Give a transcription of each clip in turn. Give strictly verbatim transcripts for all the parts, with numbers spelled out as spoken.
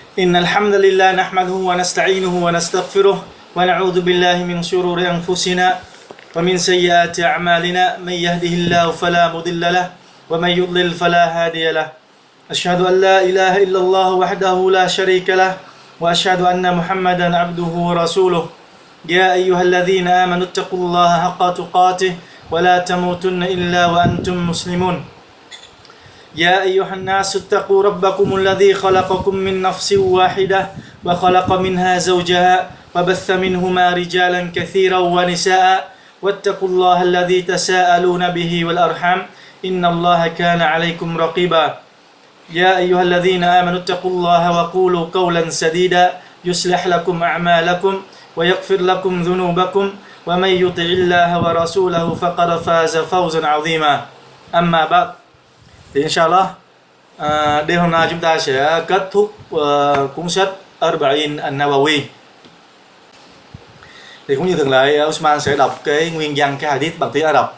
إن الحمد لله نحمده ونستعينه ونستغفره ونعوذ بالله من شرور أنفسنا ومن سيئات أعمالنا من يهده الله فلا مضل له ومن يضلل فلا هادي له أشهد أن لا إله إلا الله وحده لا شريك له وأشهد أن محمدا عبده ورسوله يا أيها الذين آمنوا اتقوا الله حق تقاته ولا تموتن إلا وأنتم مسلمون يا أيها الناس اتقوا ربكم الذي خلقكم من نفس واحدة وخلق منها زوجها وبث منهما رجالا كثيرا ونساء واتقوا الله الذي تساءلون به والأرحام إن الله كان عليكم رقيبا يا أيها الذين آمنوا اتقوا الله وقولوا قولا سديدا يصلح لكم أعمالكم ويغفر لكم ذنوبكم ومن يطع الله ورسوله فقد فاز فوزا عظيما أما بعد. Thì inshallah à, đêm hôm nay chúng ta sẽ kết thúc uh, cuốn sách Arba'in An-Nawawi. Thì cũng như thường lệ, Usman sẽ đọc cái nguyên văn cái hadith bằng tiếng Ả Rập.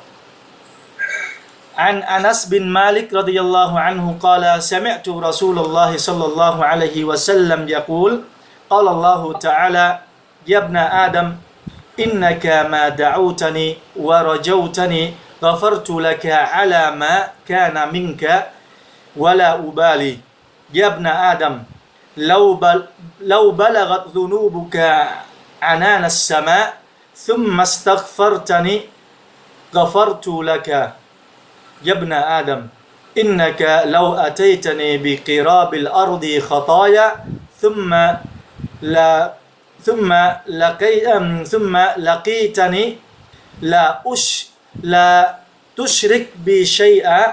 An Anas bin Malik radiyallahu anhu qala sami'tu Rasulullah sallallahu alayhi wa sallam yaqul qala Allahu ta'ala ya ibna Adam innaka ma da'awtani wa rajawtani غفرت لك على ما كان منك ولا أبالي يا ابن آدم لو بل لو بلغت ذنوبك عنان السماء ثم استغفرتني غفرت لك يا ابن آدم إنك لو أتيتني بقراب الأرض خطايا ثم لا ثم لقي ثم لقيتني لا أش لا تشرك بي شيئا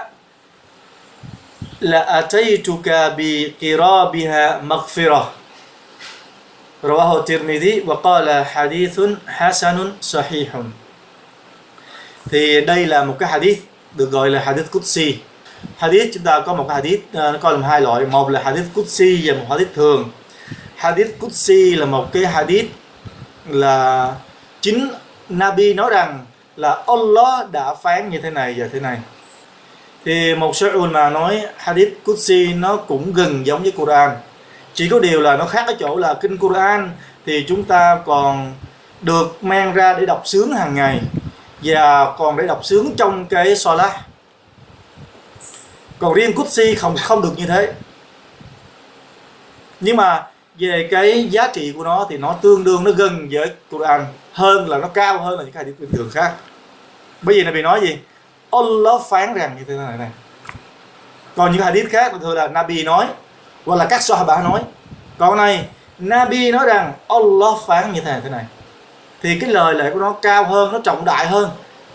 لأتيتك بقرابها مغفرة رواه الترمذي وقال حديث حسن صحيح. Thì đây là một cái hadith được gọi là hadith Qudsi. Hadith chúng ta có một cái hadith nó có làm hai loại, một là hadith Qudsi và một hadith thường. Hadith Qudsi là một cái hadith là chính Nabi nói rằng là Allah đã phán như thế này và thế này. Thì một số ulama nói hadith Qudsi nó cũng gần giống với Quran, chỉ có điều là nó khác ở chỗ là kinh Quran thì chúng ta còn được mang ra để đọc sướng hàng ngày và còn để đọc sướng trong cái Salat. Còn riêng Qudsi không không được như thế. Nhưng mà về cái giá trị của nó thì nó tương đương, nó gần với Quran hơn, là nó cao hơn là những cái hadith bình thường khác. Bởi vì Nabi nói gì? Allah phán rằng như thế này này. Còn những hadith khác thường là Nabi nói hoặc là các Sahaba nói. Còn này Nabi nói rằng Allah phán như thế này thế này. Thì cái lời lẽ của nó cao hơn, nó trọng đại hơn.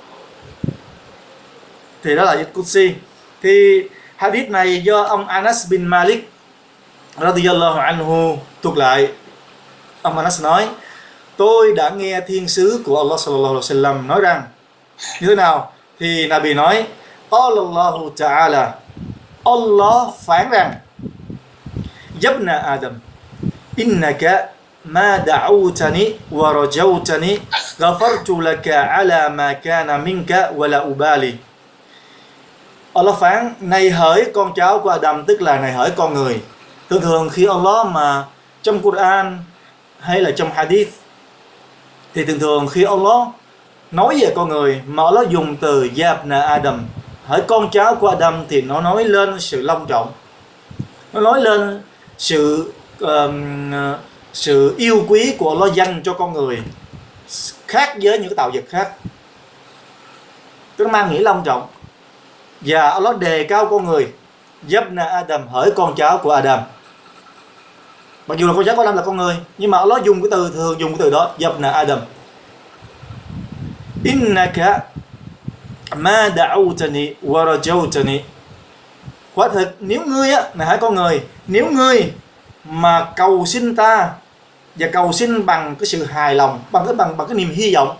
Thì đó là hadith Qudsi. Thì hadith này do ông Anas bin Malik radiyallahu anhu thuật lại. Ông Anas nói: tôi đã nghe thiên sứ của Allah sallallahu alaihi wasallam nói rằng như thế nào? Thì Nabi nói: qala Allahu ta'ala, Allah phán rằng: Yabna Adam, innaka ma da'awtani wa rajawtani ghafartu laka ala ma kana minka wa la ubali. Allah phán: này hỡi con cháu của Adam, tức là này hỡi con người. Thường thường khi Allah mà trong Quran hay là trong hadith thì thường thường khi Allah nói về con người mà Allah dùng từ Yabna Adam, hỡi con cháu của Adam, thì nó nói lên sự long trọng, nó nói lên sự uh, sự yêu quý của Allah dành cho con người, khác với những cái tạo vật khác. Nó mang nghĩa long trọng. Và Allah đề cao con người Yabna Adam, hỡi con cháu của Adam. Mặc dù là con cháu của Adam là con người, nhưng mà Allah dùng cái từ, thường dùng cái từ đó, Yabna Adam. Innaka ma da'awtani wa rajawtani. Quả thực nếu ngươi á, này hỡi con người, nếu ngươi mà cầu xin ta và cầu xin bằng cái sự hài lòng, bằng cái bằng bằng cái niềm hy vọng,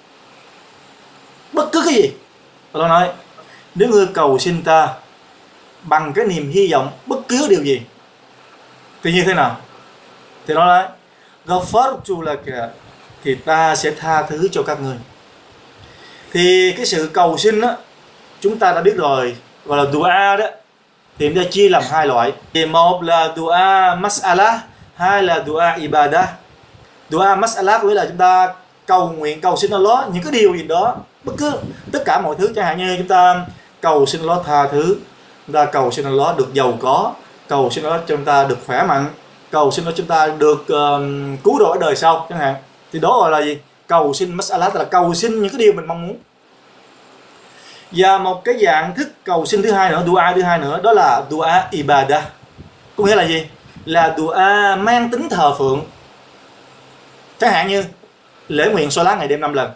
bất cứ cái gì, Allah nói nếu ngươi cầu xin ta bằng cái niềm hy vọng bất cứ điều gì thì như thế nào? Thì nó nói ghafartu laka, thì ta sẽ tha thứ cho các ngươi. Thì cái sự cầu xin đó chúng ta đã biết rồi, gọi là dua đó, thì chúng ta chia làm hai loại. Thì một là dua mas'ala, hai là dua ibadah. Dua mas'alah có nghĩa là chúng ta cầu nguyện, cầu xin Allah những cái điều gì đó, bất cứ tất cả mọi thứ, chẳng hạn như chúng ta cầu xin Allah tha thứ, chúng ta cầu xin Allah được giàu có, cầu xin Allah cho chúng ta được khỏe mạnh, cầu xin Allah chúng ta được uh, cứu độ ở đời sau chẳng hạn, thì đó gọi là gì? Cầu xin mas'alah, tức là cầu xin những cái điều mình mong muốn. Và một cái dạng thức cầu xin thứ hai nữa, dua thứ hai nữa, đó là dua ibadah. Có nghĩa là gì? Là dua mang tính thờ phượng. Chẳng hạn như lễ nguyện Salat ngày đêm năm lần,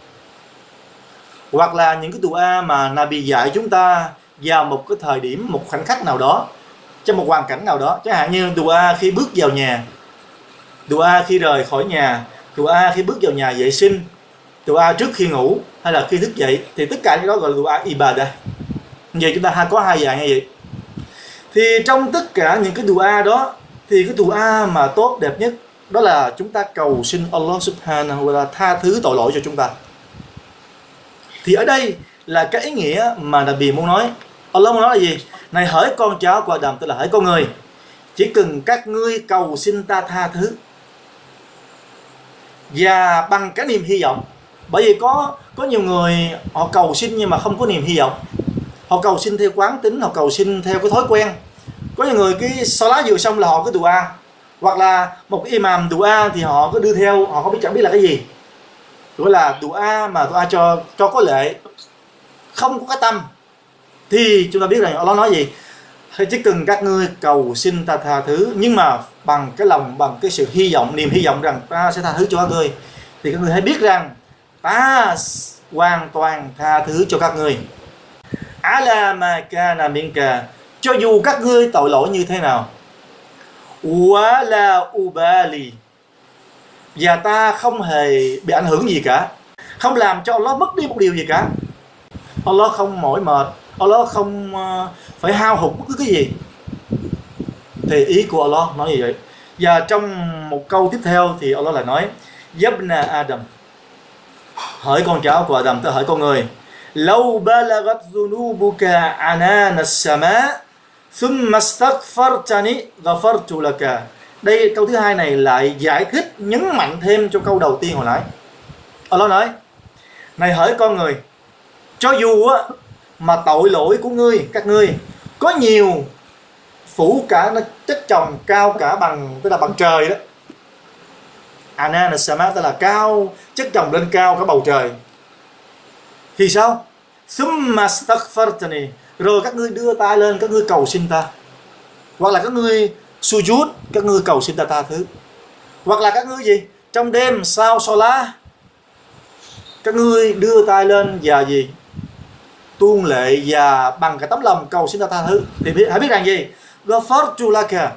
hoặc là những cái dua mà Nabi dạy chúng ta vào một cái thời điểm, một khoảnh khắc nào đó, trong một hoàn cảnh nào đó. Chẳng hạn như dua khi bước vào nhà, dua khi rời khỏi nhà, dua khi bước vào nhà vệ sinh, dua trước khi ngủ hay là khi thức dậy, thì tất cả những đó gọi là dua ibadah. Vậy chúng ta có hai dạng như vậy. Thì trong tất cả những cái dua đó, thì cái dua mà tốt đẹp nhất đó là chúng ta cầu xin Allah subhanahu wa ta'ala tha thứ tội lỗi cho chúng ta. Thì ở đây là cái ý nghĩa mà Nabi muốn nói. Allah muốn nói là gì? Này hỡi con cháu của Adam, tức là hỡi con người, chỉ cần các ngươi cầu xin ta tha thứ, và bằng cái niềm hy vọng. Bởi vì có có nhiều người họ cầu xin nhưng mà không có niềm hy vọng. Họ cầu xin theo quán tính, họ cầu xin theo cái thói quen. Có nhiều người cái Salat vừa xong là họ cứ dua, hoặc là một cái imam dua thì họ cứ đưa theo, họ không biết, chẳng biết là cái gì, gọi là dua mà dua cho cho có lệ, không có cái tâm. Thì chúng ta biết rằng Allah nói gì? Chỉ cần các ngươi cầu xin ta tha thứ, nhưng mà bằng cái lòng, bằng cái sự hy vọng, niềm hy vọng rằng ta sẽ tha thứ cho các ngươi, thì các ngươi hãy biết rằng ta hoàn toàn tha thứ cho các ngươi. Ala ma kana minka, cho dù các ngươi tội lỗi như thế nào. Wa la ubali, và ta không hề bị ảnh hưởng gì cả, không làm cho Allah mất đi một điều gì cả. Allah không mỏi mệt, Allah không phải hao hụt bất cứ cái gì. Thì ý của Allah nói như vậy. Và trong một câu tiếp theo thì Allah lại nói: Yabna Adam, hỡi con cháu của Adam, tức hỡi con người, Law balagat dhunubuka anan as-sama thumma astaghfartani ghafartu laka. Đây câu thứ hai này lại giải thích, nhấn mạnh thêm cho câu đầu tiên hồi nãy. Allah nói: này hỡi con người, cho dù á mà tội lỗi của ngươi, các ngươi có nhiều, phủ cả, nó chất chồng cao cả bằng, tức là bằng trời đó. Anan as-sama tức là cao, chất chồng lên cao cả bầu trời. Thì sao? Thumma astaghfartani, rồi các ngươi đưa tay lên, các ngươi cầu xin ta. Hoặc là các ngươi sujud, các ngươi cầu xin ta tha thứ. Hoặc là các ngươi gì? Trong đêm sau Salat, các ngươi đưa tay lên và gì? Tuôn lệ và bằng cái tấm lòng cầu xin ta tha thứ. Thì hãy biết rằng gì? Ghafartu laka,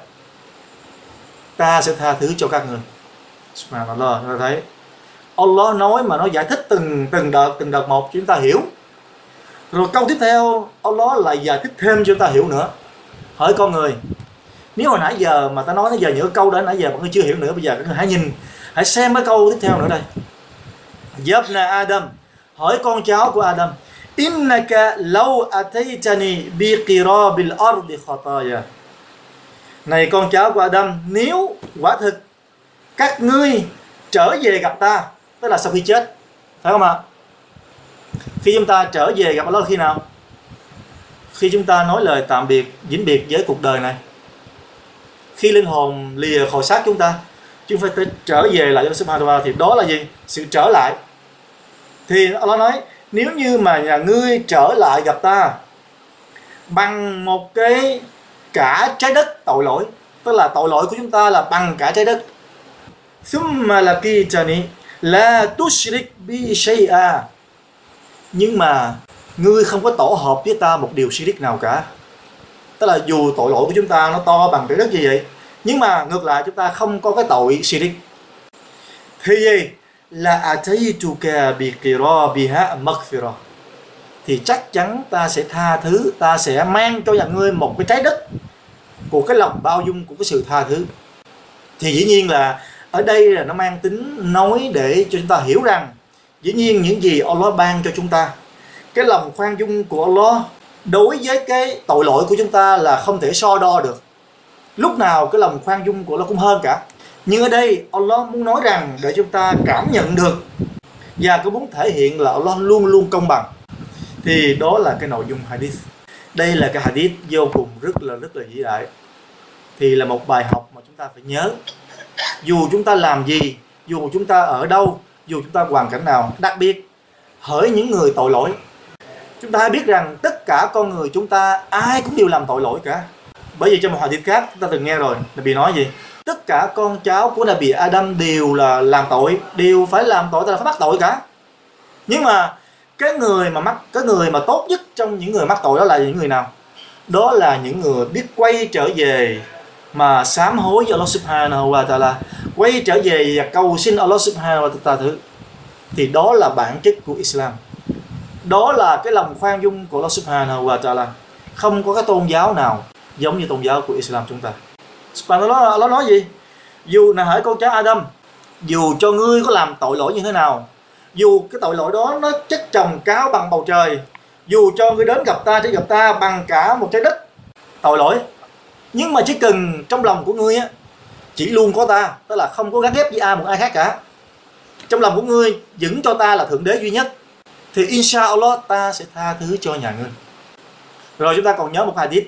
ta sẽ tha thứ cho các ngươi. Subhanallah, chúng ta thấy Allah nói mà nó giải thích từng từng đợt từng đợt một chúng ta hiểu. Rồi câu tiếp theo Allah lại giải thích thêm cho chúng ta hiểu nữa. Hỡi con người, nếu hồi nãy giờ mà ta nói đến giờ những câu đó nãy giờ mọi người chưa hiểu nữa, bây giờ các người hãy nhìn, hãy xem cái câu tiếp theo nữa đây. Yabna Adam, hỡi con cháu của Adam, innaka law ataytani bi qirabil ardi khataya. Này con cháu của Adam, nếu quả thực các ngươi trở về gặp ta, tức là sau khi chết, phải không ạ? Khi chúng ta trở về gặp Allah là khi nào? Khi chúng ta nói lời tạm biệt, vĩnh biệt với cuộc đời này. Khi linh hồn lìa khỏi xác chúng ta, chúng phải trở về lại với Subhanahu wa ta'ala, thì đó là gì? Sự trở lại. Thì Allah nói, nếu như mà nhà ngươi trở lại gặp ta bằng một cái cả trái đất tội lỗi, tức là tội lỗi của chúng ta là bằng cả trái đất. Thumma laqitani la tushrik bi shay'a, nhưng mà ngươi không có tổ hợp với ta một điều shirik nào cả. Tức là dù tội lỗi của chúng ta nó to bằng trái đất như vậy, nhưng mà ngược lại chúng ta không có cái tội shirik. Thì gì? Là ataytuka bi qirabiha maghfirah, thì chắc chắn ta sẽ tha thứ, ta sẽ mang cho nhà ngươi một cái trái đất của cái lòng bao dung, của cái sự tha thứ. Thì dĩ nhiên là ở đây là nó mang tính nói để cho chúng ta hiểu rằng dĩ nhiên những gì Allah ban cho chúng ta, cái lòng khoan dung của Allah đối với cái tội lỗi của chúng ta là không thể so đo được. Lúc nào cái lòng khoan dung của Allah cũng hơn cả. Nhưng ở đây Allah muốn nói rằng để chúng ta cảm nhận được và cũng muốn thể hiện là Allah luôn luôn công bằng. Thì đó là cái nội dung hadith. Đây là cái hadith vô cùng rất là rất là vĩ đại. Thì là một bài học mà chúng ta phải nhớ. Dù chúng ta làm gì, dù chúng ta ở đâu, dù chúng ta hoàn cảnh nào, đặc biệt hỡi những người tội lỗi, chúng ta hãy biết rằng tất cả con người chúng ta ai cũng đều làm tội lỗi cả. Bởi vì trong một hadith khác chúng ta từng nghe rồi, Nabi nói gì? Tất cả con cháu của Nabi Adam đều là làm tội, đều phải làm tội, ta là phải mắc tội cả. Nhưng mà cái người mà mắc, cái người mà tốt nhất trong những người mắc tội đó là những người nào? Đó là những người biết quay trở về mà sám hối với Allah Subhanahu wa Ta'ala, quay trở về và cầu xin Allah Subhanahu wa Ta'ala thứ. Thì đó là bản chất của Islam. Đó là cái lòng khoan dung của Allah Subhanahu wa Ta'ala. Không có cái tôn giáo nào giống như tôn giáo của Islam chúng ta. Subhanallah, Allah nói gì? Dù là hỡi con cháu Adam, dù cho ngươi có làm tội lỗi như thế nào, dù cái tội lỗi đó nó chất chồng cao bằng bầu trời, dù cho ngươi đến gặp ta, chỉ gặp ta bằng cả một trái đất tội lỗi, nhưng mà chỉ cần trong lòng của ngươi á, chỉ luôn có ta, tức là không có gắn ghép với ai một ai khác cả. Trong lòng của ngươi vẫn cho ta là thượng đế duy nhất, thì inshallah ta sẽ tha thứ cho nhà ngươi. Rồi chúng ta còn nhớ một hadith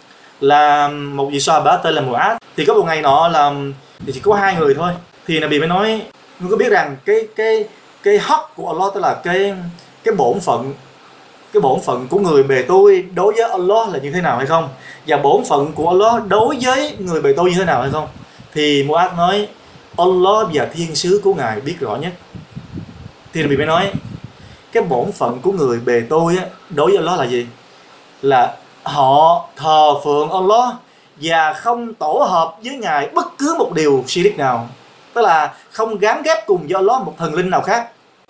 là một vị Sahaba tên là Mu'adh. Thì có một ngày nọ là thì chỉ có hai người thôi. Thì Nabi mới nói, ngươi có biết rằng cái cái cái hak của Allah, tức là cái cái bổn phận cái bổn phận của người bề tôi đối với Allah là như thế nào hay không? Và bổn phận của Allah đối với người bề tôi như thế nào hay không? Thì Mu'adh nói, Allah và thiên sứ của ngài biết rõ nhất. Thì Nabi mới nói, cái bổn phận của người bề tôi á, đối với Allah là gì? Là họ thờ phượng Allah và không tổ hợp với ngài bất cứ một điều shirk nào, tức là không gán ghép cùng với Allah một thần linh nào khác.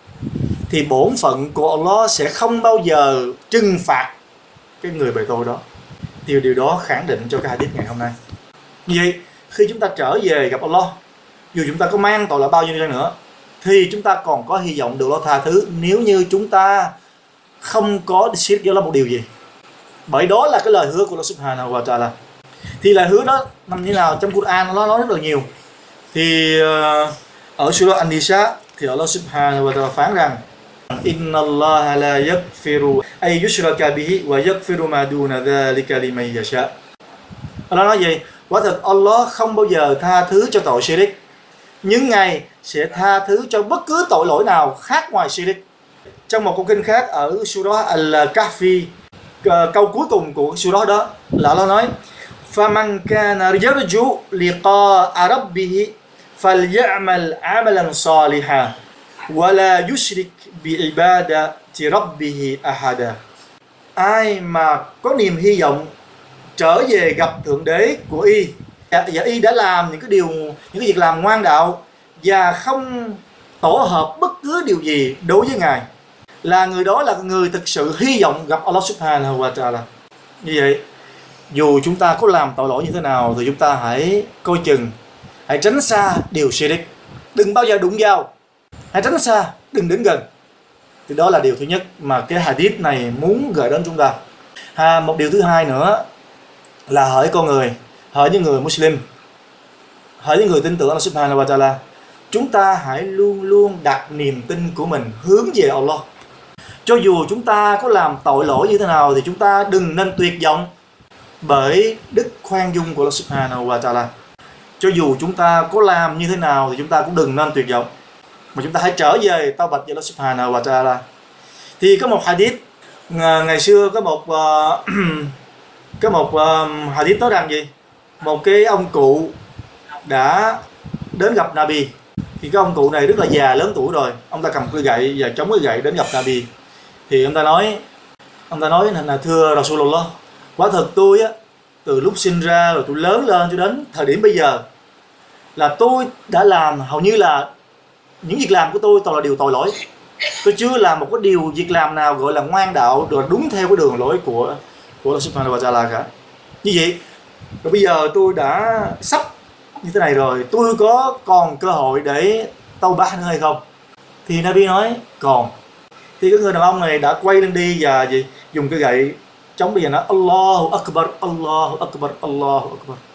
Thì bổn phận của Allah sẽ không bao giờ trừng phạt cái người bề tôi đó. Thì điều đó khẳng định cho cái hadith ngày hôm nay. Như vậy khi chúng ta trở về gặp Allah, dù chúng ta có mang tội lỗi bao nhiêu đi nữa, thì chúng ta còn có hy vọng được Allah tha thứ nếu như chúng ta không có shirk với Allah một điều gì. Bởi đó là cái lời hứa của Allah Subhanahu wa Ta'ala. Thì lời hứa đó nằm như nào? Trong Quran nó nói rất là nhiều. Thì uh, ở surah An-Nisa thì Allah Subhanahu wa Ta'ala phán rằng Inna Allah la yaghfiru ay yushraka bihi wa yaghfiru ma duna dhalika liman yasha. Allah nói gì? Quả thật Allah không bao giờ tha thứ cho tội shirk, nhưng ngài sẽ tha thứ cho bất cứ tội lỗi nào khác ngoài shirk. Trong một câu kinh khác ở surah Al-Kahfi, câu cuối cùng của surah đó là Allah nói فَمَنْ كَانَ يَرْجُو لِقَاءَ رَبِّهِ فَلْيَعْمَلْ عَمَلًا صَالِحًا وَلَا يُشْرِكْ بِعِبَادَةِ رَبِّهِ أَحَدًا. Ai mà có niềm hy vọng trở về gặp thượng đế của y, và y đã làm những cái điều, những cái việc làm ngoan đạo và không tổ hợp bất cứ điều gì đối với ngài, là người đó là người thực sự hy vọng gặp Allah Subhanahu wa Ta'ala. Như vậy, dù chúng ta có làm tội lỗi như thế nào thì chúng ta hãy coi chừng, hãy tránh xa điều shirk, đừng bao giờ đụng vào, hãy tránh xa, đừng đến gần. Thì đó là điều thứ nhất mà cái hadith này muốn gửi đến chúng ta. À, một điều thứ hai nữa là hỡi con người, hỡi những người Muslim, hỡi những người tin tưởng Allah Subhanahu wa Ta'ala, chúng ta hãy luôn luôn đặt niềm tin của mình hướng về Allah. Cho dù chúng ta có làm tội lỗi như thế nào thì chúng ta đừng nên tuyệt vọng bởi đức khoan dung của Allah Subhanahu wa Ta'ala. Cho dù chúng ta có làm như thế nào thì chúng ta cũng đừng nên tuyệt vọng, mà chúng ta hãy trở về tao bạch với Allah Subhanahu wa Ta'ala. Thì có một hadith ngày xưa có một uh, có một uh, hadith nói rằng gì? Một cái ông cụ đã đến gặp Nabi. Thì cái ông cụ này rất là già, lớn tuổi rồi. Ông ta cầm cây gậy và chống cái gậy đến gặp Nabi. Thì ông ta nói ông ta nói là thưa Rasulullah, quả thật tôi á, từ lúc sinh ra rồi tôi lớn lên cho đến thời điểm bây giờ là tôi đã làm hầu như là những việc làm của tôi toàn là điều tội lỗi. Tôi chưa làm một cái điều việc làm nào gọi là ngoan đạo, rồi đúng theo cái đường lối của của Allah Subhanahu wa Ta'ala cả. Như vậy, rồi bây giờ tôi đã sắp như thế này rồi, tôi có còn cơ hội để tâu bá nữa hay không? Thì Nabi nói còn. Thì cái người đàn ông này đã quay lên đi và gì dùng cái gậy chống, bây giờ nói Allahu Akbar, Allahu Akbar, Allahu Akbar.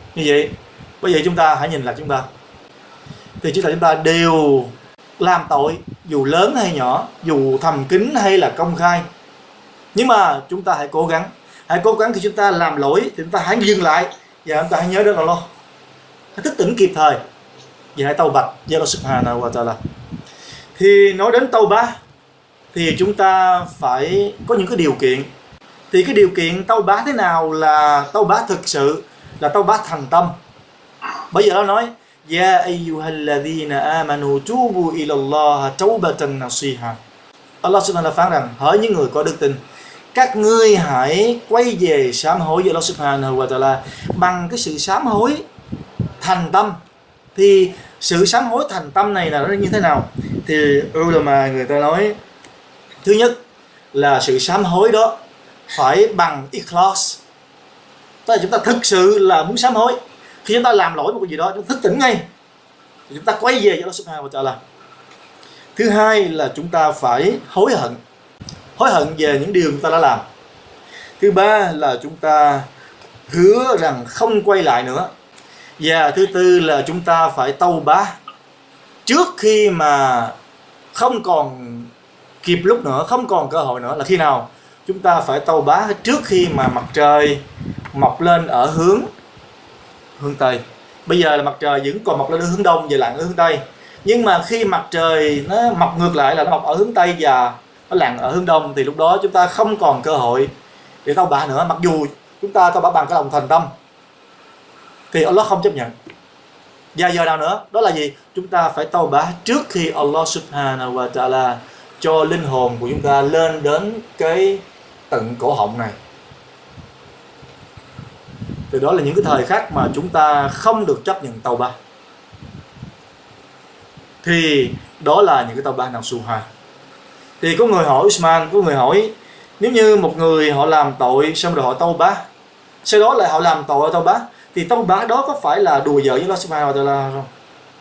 Như vậy, bây giờ chúng ta hãy nhìn lại chúng ta. Thì chúng ta chúng ta đều làm tội, dù lớn hay nhỏ, dù thầm kín hay là công khai. Nhưng mà chúng ta hãy cố gắng, hãy cố gắng khi chúng ta làm lỗi thì chúng ta hãy dừng lại và chúng ta hãy nhớ đến Allah, hãy thức tỉnh kịp thời và hãy taubat với Allah Subhanahu wa Ta'ala. Thì nói đến taubat thì chúng ta phải có những cái điều kiện. Thì cái điều kiện taubat thế nào là taubat thực sự, là taubat thành tâm? Bây giờ nó nói Ya ayyuhalladhina amanu tubu ila Allah taubatan nasiha. Allah Subhanahu wa Ta'ala phán rằng: hỡi những người có đức tin, các ngươi hãy quay về sám hối với Allah Subhanahu wa Ta'ala bằng cái sự sám hối thành tâm. Thì sự sám hối thành tâm này là nó như thế nào? Thì ulama người ta nói, thứ nhất là sự sám hối đó phải bằng ikhlas, tức là chúng ta thực sự là muốn sám hối. Khi chúng ta làm lỗi một cái gì đó, chúng ta thức tỉnh ngay, chúng ta quay về với Allah Subhanahu wa Ta'ala. Thứ hai là chúng ta phải hối hận, hối hận về những điều chúng ta đã làm. Thứ ba là chúng ta hứa rằng không quay lại nữa. Và thứ tư là chúng ta phải taubat trước khi mà không còn kịp lúc nữa, không còn cơ hội nữa. Là khi nào? Chúng ta phải taubat trước khi mà mặt trời mọc lên ở hướng hướng Tây. Bây giờ là mặt trời vẫn còn mọc lên ở hướng Đông và lặn ở hướng Tây. Nhưng mà khi mặt trời nó mọc ngược lại, là nó mọc ở hướng Tây và nó lặn ở hướng Đông, thì lúc đó chúng ta không còn cơ hội để taubat nữa. Mặc dù chúng ta taubat bằng cái lòng thành tâm thì Allah không chấp nhận. Và giờ nào nữa? Đó là gì? Chúng ta phải taubat trước khi Allah Subhanahu wa Ta'ala cho linh hồn của chúng ta lên đến cái tận cổ họng này. Thì đó là những cái thời khắc mà chúng ta không được chấp nhận taubat. Thì đó là những cái taubat nasuha. Thì có người hỏi Usman, có người hỏi, nếu như một người họ làm tội xong rồi họ taubat, sau đó lại họ làm tội taubat, thì taubat đó có phải là đùa giỡn với Allah Subhanahu wa Ta'ala không?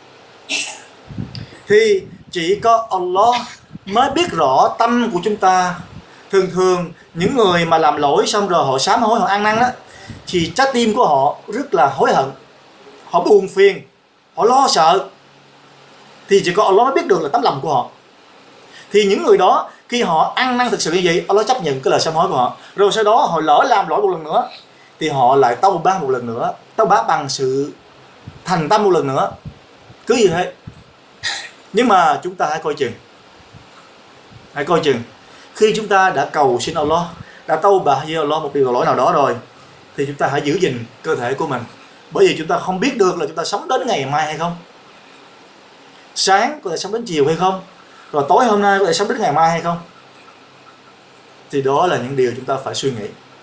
Thì chỉ có Allah mới biết rõ tâm của chúng ta. Thường thường những người mà làm lỗi xong rồi họ sám hối, họ ăn năn đó, thì trái tim của họ rất là hối hận, họ buồn phiền, họ lo sợ. Thì chỉ có Allah mới biết được là tấm lòng của họ. Thì những người đó khi họ ăn năn thực sự như vậy, Allah chấp nhận cái lời sám hối của họ. Rồi sau đó họ lỡ làm lỗi một lần nữa thì họ lại taubat một lần nữa, taubat bằng sự thành tâm một lần nữa. Cứ như thế. Nhưng mà chúng ta hãy coi chừng, hãy coi chừng khi chúng ta đã cầu xin Allah, đã taubat với Allah một điều lỗi nào đó rồi, thì chúng ta hãy giữ gìn cơ thể của mình. Bởi vì chúng ta không biết được là chúng ta sống đến ngày mai hay không, sáng có thể sống đến chiều hay không, rồi tối hôm nay có thể sống đến ngày mai hay không. Thì đó là những điều chúng ta phải suy nghĩ.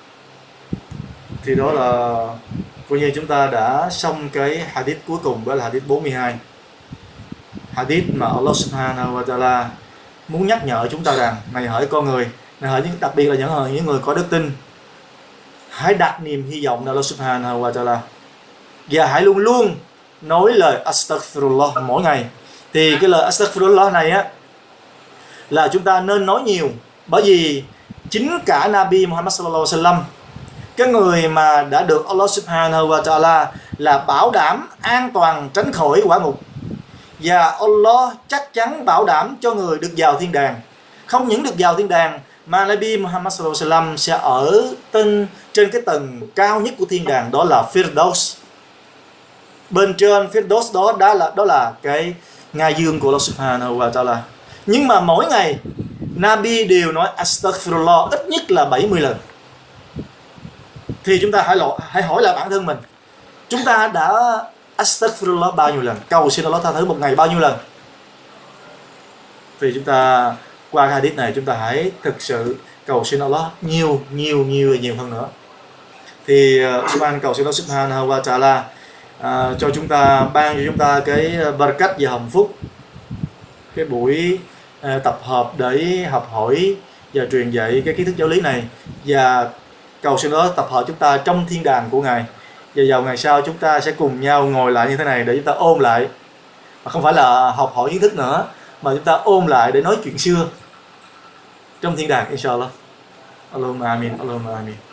Thì đó là coi như chúng ta đã xong cái hadith cuối cùng, đó là hadith bốn mươi hai. Hadith mà Allah Subhanahu wa Ta'ala muốn nhắc nhở chúng ta rằng: này hỡi con người, này hỡi những, đặc biệt là những, những người có đức tin, hãy đặt niềm hy vọng vào Allah Subhanahu wa Ta'ala và hãy luôn luôn nói lời Astaghfirullah mỗi ngày. Thì cái lời Astaghfirullah này á là chúng ta nên nói nhiều, bởi vì chính cả Nabi Muhammad sallallahu alaihi wasallam, cái người mà đã được Allah Subhanahu wa Ta'ala là bảo đảm an toàn tránh khỏi quả ngục, và Allah chắc chắn bảo đảm cho người được vào thiên đàng. Không những được vào thiên đàng mà Nabi Muhammad sallallahu alaihi wasallam sẽ ở trên, trên cái tầng cao nhất của thiên đàng, đó là Firdaus. Bên trên Firdaus đó, đó là đó là cái ngai dương của Allah Subhanahu wa Ta'ala. Nhưng mà mỗi ngày Nabi đều nói Astaghfirullah ít nhất là bảy mươi lần. Thì chúng ta hãy, lộ, hãy hỏi lại bản thân mình, chúng ta đã Astaghfirullah bao nhiêu lần, cầu xin Allah tha thứ một ngày bao nhiêu lần? Thì chúng ta qua hadith này chúng ta hãy thực sự cầu xin Allah nhiều nhiều nhiều nhiều hơn nữa. Thì uh, Subhan cầu xin Allah Subhanahu wa Ta'ala uh, cho chúng ta, ban cho chúng ta cái barakat và hồng phúc, cái buổi uh, tập hợp để học hỏi và truyền dạy cái kiến thức giáo lý này, và cầu xin đó tập hợp chúng ta trong thiên đàng của Ngài. Và vào ngày sau chúng ta sẽ cùng nhau ngồi lại như thế này để chúng ta ôn lại, mà không phải là học hỏi kiến thức nữa, mà chúng ta ôn lại để nói chuyện xưa trong thiên đàng, inshallah. Allahumma amin, Allahumma amin.